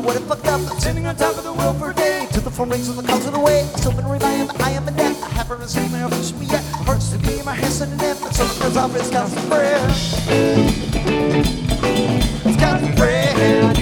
what it fucked up. I'm sitting on top of the world for a day, till the phone rings and the calls of the way. So when remind I am a death, I haven't received my push me yet. Hurts to be in my hands and death, but something comes off, it's constant prayer. It's constant prayer.